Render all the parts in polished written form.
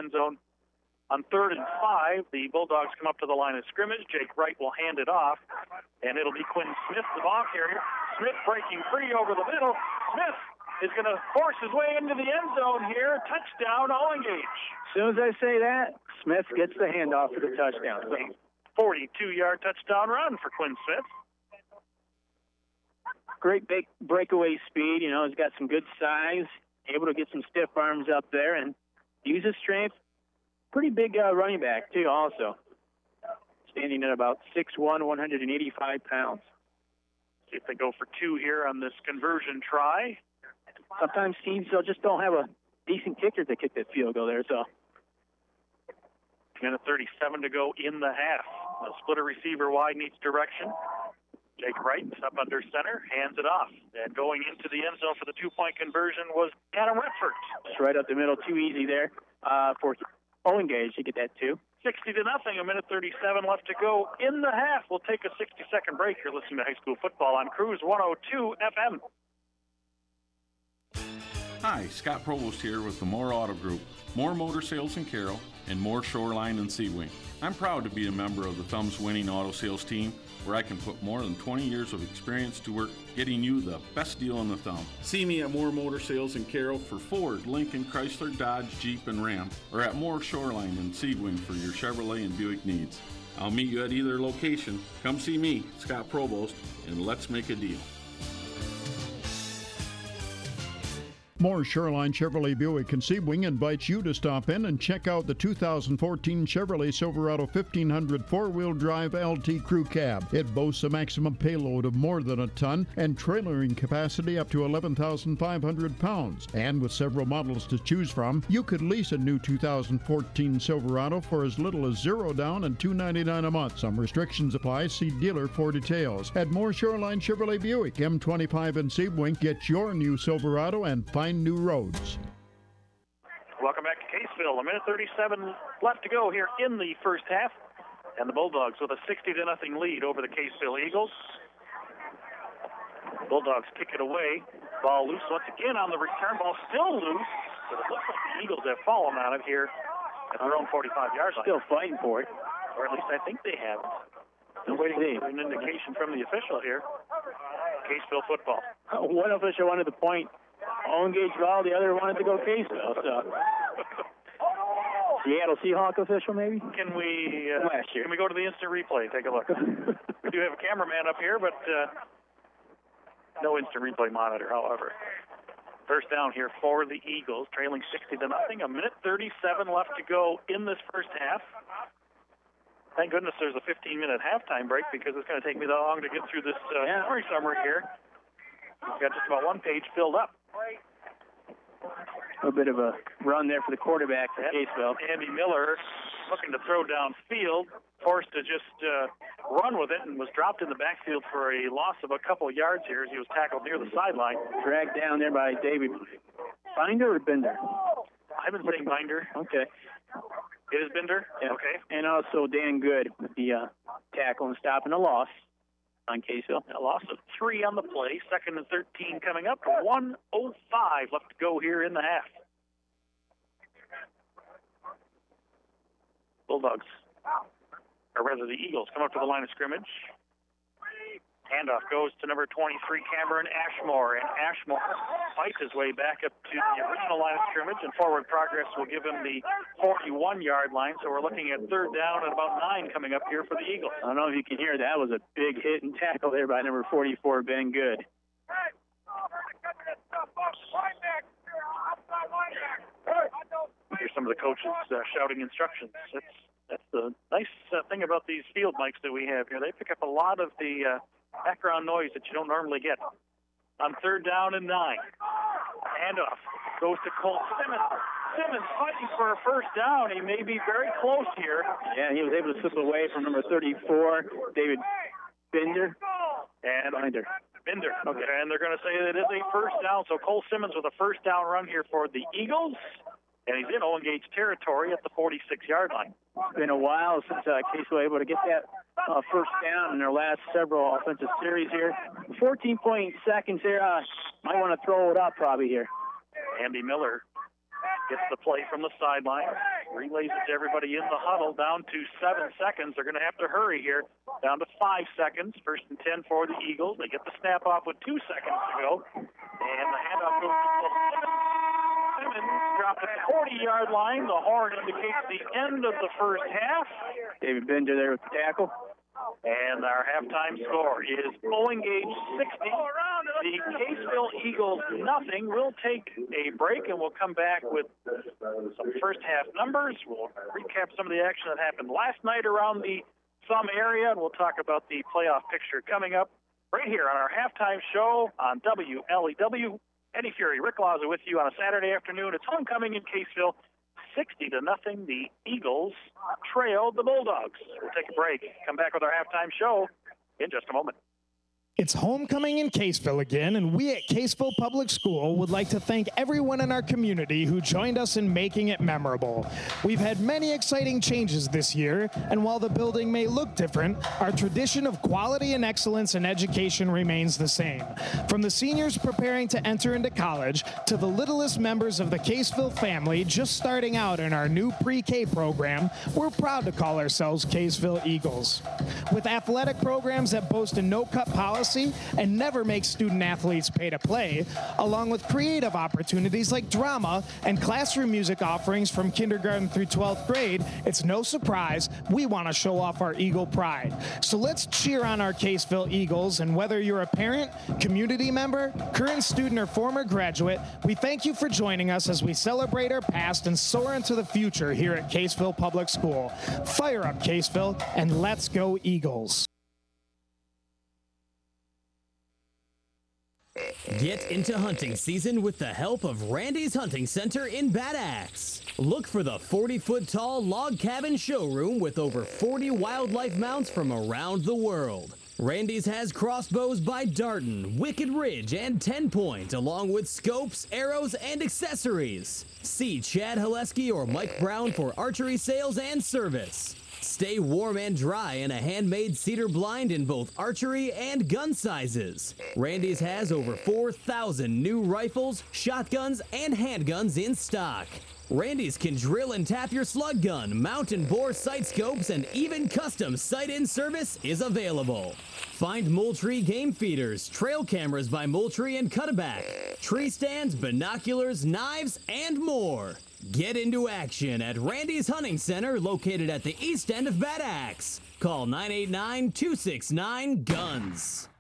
end zone. On 3rd and 5, the Bulldogs come up to the line of scrimmage. Jake Wright will hand it off, and it'll be Quinn Smith, the ball carrier. Smith breaking free over the middle. Smith is going to force his way into the end zone here. Touchdown, Allengage. As soon as I say that, Smith gets the handoff for the touchdown. So 42-yard touchdown run for Quinn Smith. Great big breakaway speed. You know, he's got some good size, able to get some stiff arms up there and use his strength. Pretty big running back, too, also. Standing at about 6'1", 185 pounds. See if they go for 2 here on this conversion try. Sometimes teams just don't have a decent kicker to kick that field goal there, so. Minute 37 to go in the half. The splitter receiver wide needs direction. Jake Wright up under center, hands it off. And going into the end zone for the 2-point conversion was Adam Redford. Just right up the middle, too easy there for Allengage to get that 2. 60-0, a minute 37 left to go in the half. We'll take a 60-second break. You're listening to High School Football on Cruise 102 FM. Hi, Scott Provost here with the Moore Auto Group, Moore Motor Sales in Carroll, and Moore Shoreline and Seawing. I'm proud to be a member of the Thumb's winning auto sales team, where I can put more than 20 years of experience to work getting you the best deal on the thumb. See me at Moore Motor Sales in Carroll for Ford, Lincoln, Chrysler, Dodge, Jeep, and Ram, or at Moore Shoreline and Seawing for your Chevrolet and Buick needs. I'll meet you at either location. Come see me, Scott Provost, and let's make a deal. Moore Shoreline Chevrolet Buick and Seawing invites you to stop in and check out the 2014 Chevrolet Silverado 1500 four-wheel drive LT Crew Cab. It boasts a maximum payload of more than a ton and trailering capacity up to 11,500 pounds. And with several models to choose from, you could lease a new 2014 Silverado for as little as $0 down and $299 a month. Some restrictions apply. See dealer for details. At Moore Shoreline Chevrolet Buick, M25 and Seawing, get your new Silverado and find new roads. Welcome back to Caseville. A minute 37 left to go here in the first half. And the Bulldogs with a 60-0 lead over the Caseville Eagles. Bulldogs kick it away. Ball loose once again on the return. Ball still loose. But it looks like the Eagles have fallen on it here at their own 45-yard line. Still fighting for it. Or at least I think they have. Still waiting for an indication from the official here. Caseville football. One official wanted to point Allengage ball, the other wanted to go Caseville. So. Seattle Seahawk official, maybe? Can we Last year. Can we go to the instant replay? Take a look. We do have a cameraman up here, but no instant replay monitor, however. First down here for the Eagles, trailing 60-0. A minute 37 left to go in this first half. Thank goodness there's a 15-minute halftime break because it's going to take me that long to get through this summary here. We've got just about one page filled up. A bit of a run there for the quarterback for Caseville. Andy Miller looking to throw downfield, forced to just run with it, and was dropped in the backfield for a loss of a couple of yards here as he was tackled near the sideline. Dragged down there by David Binder or Binder? I've been saying Binder. Okay. It is Binder? Yeah. Okay. And also Dan Good with the tackle and stopping a loss on Caseville. A loss of 3 on the play. 2nd and 13 coming up. 1:05 left to go here in the half. Bulldogs, or rather the Eagles, come up to the line of scrimmage. Handoff goes to number 23, Cameron Ashmore, and Ashmore fights his way back up to the original line of scrimmage, and forward progress will give him the 41-yard line, so we're looking at 3rd down and about 9 coming up here for the Eagles. I don't know if you can hear that. Was a big hit and tackle there by number 44, Ben Good. Here's some of the coaches shouting instructions. That's the nice thing about these field mics that we have here. They pick up a lot of the background noise that you don't normally get. On 3rd down and 9. Handoff goes to Cole Simmons. Simmons fighting for a first down. He may be very close here. Yeah, he was able to slip away from number 34, David Binder. And Binder. Okay, and they're going to say that it is a first down. So Cole Simmons with a first down run here for the Eagles. And he's in Allengage territory at the 46-yard line. It's been a while since Casey was able to get that first down in their last several offensive series here. 14 seconds here. Might want to throw it up probably here. Andy Miller gets the play from the sideline. relays it to everybody in the huddle, down to 7 seconds. They're going to have to hurry here, down to 5 seconds. 1st and 10 for the Eagles. They get the snap off with 2 seconds to go, and the handoff goes to Simmons. Dropped at the 40-yard line. The horn indicates the end of the first half. David Bender there with the tackle. And our halftime score is Bowling Gage 60. The Caseville Eagles nothing. We'll take a break and we'll come back with some first half numbers. We'll recap some of the action that happened last night around the Thumb area, and we'll talk about the playoff picture coming up right here on our halftime show on WLEW. Eddie Fury, Rick Laza with you on a Saturday afternoon. It's homecoming in Caseville. 60-0, the Eagles trailed the Bulldogs. We'll take a break. Come back with our halftime show in just a moment. It's homecoming in Caseville again, and we at Caseville Public School would like to thank everyone in our community who joined us in making it memorable. We've had many exciting changes this year, and while the building may look different, our tradition of quality and excellence in education remains the same. From the seniors preparing to enter into college to the littlest members of the Caseville family just starting out in our new pre-K program, we're proud to call ourselves Caseville Eagles. With athletic programs that boast a no-cut policy and never make student athletes pay to play, along with creative opportunities like drama and classroom music offerings from kindergarten through 12th grade, it's no surprise we want to show off our Eagle pride. So let's cheer on our Caseville Eagles, and whether you're a parent, community member, current student, or former graduate, we thank you for joining us as we celebrate our past and soar into the future here at Caseville Public School. Fire up, Caseville, and let's go Eagles. Get into hunting season with the help of Randy's Hunting Center in Bad Axe. Look for the 40-foot-tall log cabin showroom with over 40 wildlife mounts from around the world. Randy's has crossbows by Darton, Wicked Ridge, and 10 Point, along with scopes, arrows, and accessories. See Chad Haleski or Mike Brown for archery sales and service. Stay warm and dry in a handmade cedar blind in both archery and gun sizes. Randy's has over 4,000 new rifles, shotguns, and handguns in stock. Randy's can drill and tap your slug gun, mountain bore sight scopes, and even custom sight-in service is available. Find Moultrie game feeders, trail cameras by Moultrie and Cutaback, tree stands, binoculars, knives, and more. Get into action at Randy's Hunting Center, located at the east end of Bad Axe. Call 989-269-GUNS.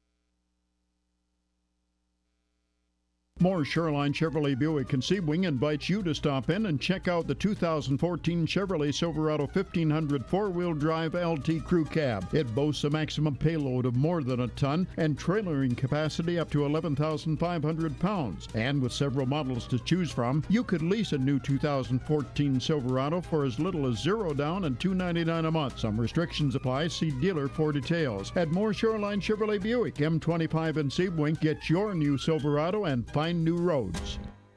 More Shoreline Chevrolet Buick and Sebring invites you to stop in and check out the 2014 Chevrolet Silverado 1500 four-wheel drive LT Crew Cab. It boasts a maximum payload of more than a ton and trailering capacity up to 11,500 pounds. And with several models to choose from, you could lease a new 2014 Silverado for as little as $0 down and $299 a month. Some restrictions apply. See dealer for details. At More Shoreline Chevrolet Buick, M25 and Sebring, get your new Silverado and find new roads.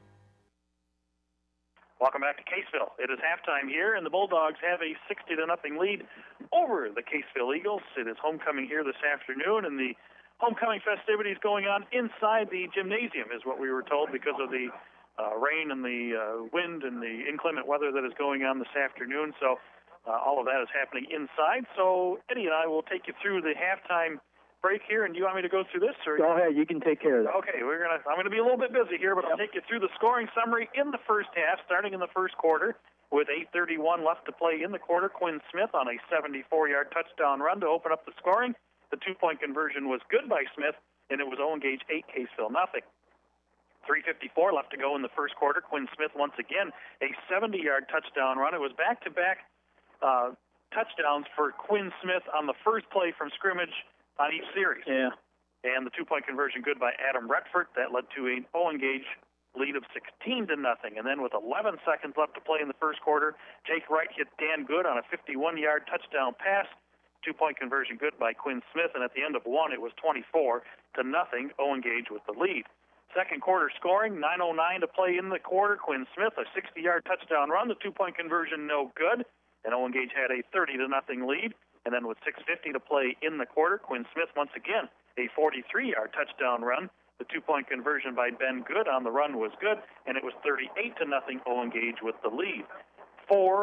Welcome back to Caseville. It is halftime here, and the Bulldogs have a 60-0 lead over the Caseville Eagles. It is homecoming here this afternoon, and the homecoming festivities going on inside the gymnasium is what we were told because of the rain and the wind and the inclement weather that is going on this afternoon. So all of that is happening inside. So Eddie and I will take you through the halftime break here, and do you want me to go through this? Or? Go ahead, you can take care of that. Okay, I'm gonna be a little bit busy here, but I'll take you through the scoring summary in the first half, starting in the first quarter with 8:31 left to play in the quarter. Quinn Smith on a 74-yard touchdown run to open up the scoring. The two-point conversion was good by Smith, and it was Owen Gage 8, Caseville nothing. 3:54 left to go in the first quarter. Quinn Smith once again a 70-yard touchdown run. It was back-to-back touchdowns for Quinn Smith on the first play from scrimmage on each series. Yeah. And the two-point conversion good by Adam Retford. That led to an Owen Gage lead of 16-0. And then with 11 seconds left to play in the first quarter, Jake Wright hit Dan Good on a 51-yard touchdown pass. Two-point conversion good by Quinn Smith. And at the end of one, it was 24-0. Owen Gage with the lead. Second quarter scoring, 9:09 to play in the quarter. Quinn Smith, a 60-yard touchdown run. The two-point conversion no good. And Owen Gage had a 30-0 lead. And then with 6:50 to play in the quarter, Quinn Smith once again a 43-yard touchdown run. The two-point conversion by Ben Good on the run was good, and it was 38-0 Owen Gage with the lead. 4